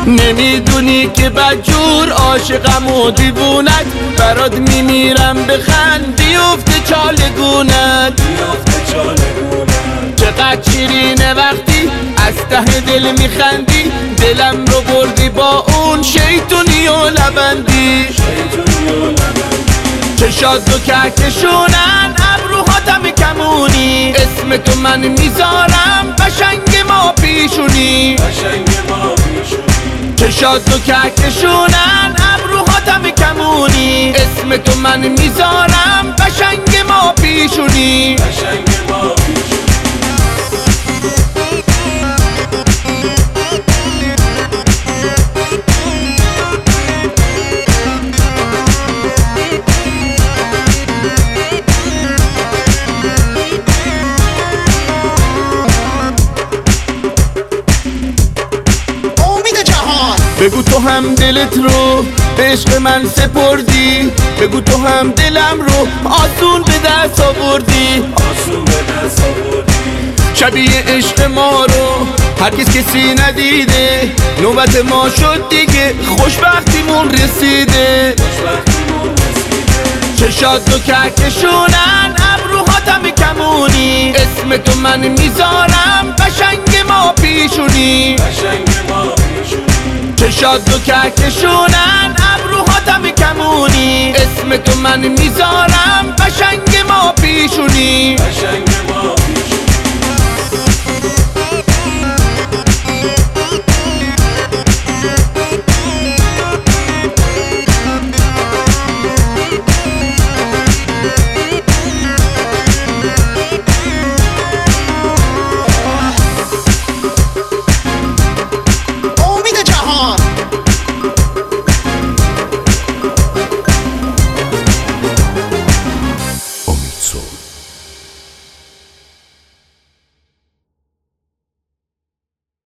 نمیدونی که بدجور عاشقم و دیوونت، برات میمیرم بخند بیفته چالگونت. چقدر شیرینه وقتی از ته دل میخندی، دلم رو بردی با اون شیطونی و لبندی. چشات دو کهکشونن ابروهاتم کمونی، اسم تو من میذارم قشنگ ما پیشونی. چشات دو کهکشونن ابروهاتم کمونی، اسم تو من میذارم قشنگ ما پیشونی. بگو تو هم دلت رو به عشق من سپردی، بگو تو هم دلم رو آسون به دست آوردی. شبیه عشق ما رو هرگز کسی ندیده، نوبت ما شد دیگه خوشبختیمون رسیده. چشات دو کهکشونن ابروهاتم کمونی، اسم تو من میذارم قشنگ ما پیشونی. چشات دو کهکشونن ابروهاتم کمونی، اسم تو من میذارم قشنگ ما پیشونی.